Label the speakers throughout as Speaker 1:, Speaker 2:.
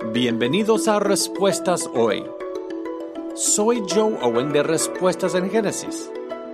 Speaker 1: Bienvenidos a Respuestas Hoy. Soy Joe Owen de Respuestas en Génesis.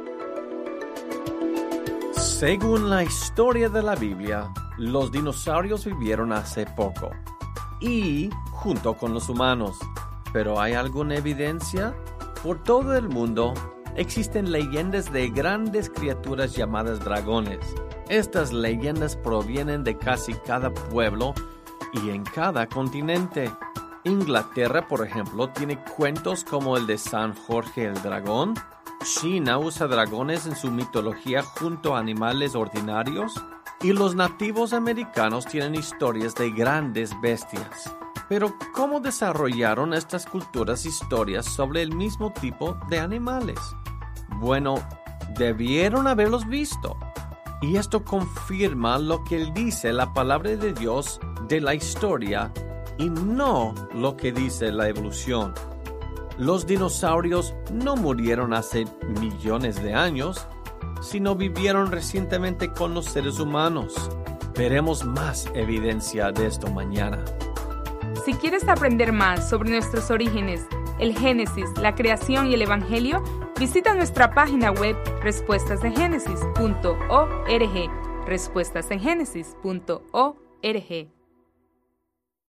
Speaker 1: Según la historia de la Biblia, los dinosaurios vivieron hace poco y junto con los humanos. ¿Pero hay alguna evidencia? Por todo el mundo existen leyendas de grandes criaturas llamadas dragones. Estas leyendas provienen de casi cada pueblo y en cada continente. Inglaterra, por ejemplo, tiene cuentos como el de San Jorge el Dragón. China usa dragones en su mitología junto a animales ordinarios. Y los nativos americanos tienen historias de grandes bestias. Pero, ¿cómo desarrollaron estas culturas historias sobre el mismo tipo de animales? Bueno, debieron haberlos visto. Y esto confirma lo que dice la palabra de Dios de la historia y no lo que dice la evolución. Los dinosaurios no murieron hace millones de años, sino vivieron recientemente con los seres humanos. Veremos más evidencia de esto mañana.
Speaker 2: Si quieres aprender más sobre nuestros orígenes, el Génesis, la creación y el Evangelio, visita nuestra página web respuestasengenesis.org, respuestasengenesis.org.